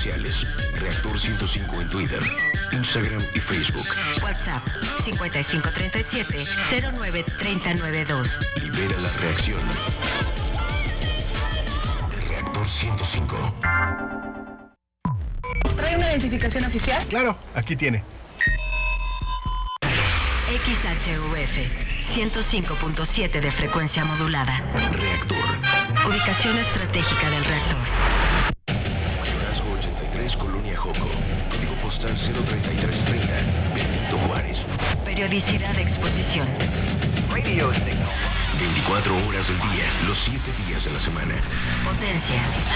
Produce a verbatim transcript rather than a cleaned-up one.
sociales. Reactor ciento cinco en Twitter, Instagram y Facebook. WhatsApp cincuenta y cinco treinta y siete cero nueve treinta noventa y dos. Libera la reacción. Reactor ciento cinco. ¿Trae una identificación oficial? Claro, aquí tiene. X H U F ciento cinco punto siete de frecuencia modulada. Reactor. Ubicación estratégica del reactor. Mayorazgo ochenta y tres, Colonia Joco. Código postal cero treinta y tres treinta. Benito Juárez. Periodicidad de exposición. veinticuatro horas del día, los siete días de la semana. Potencia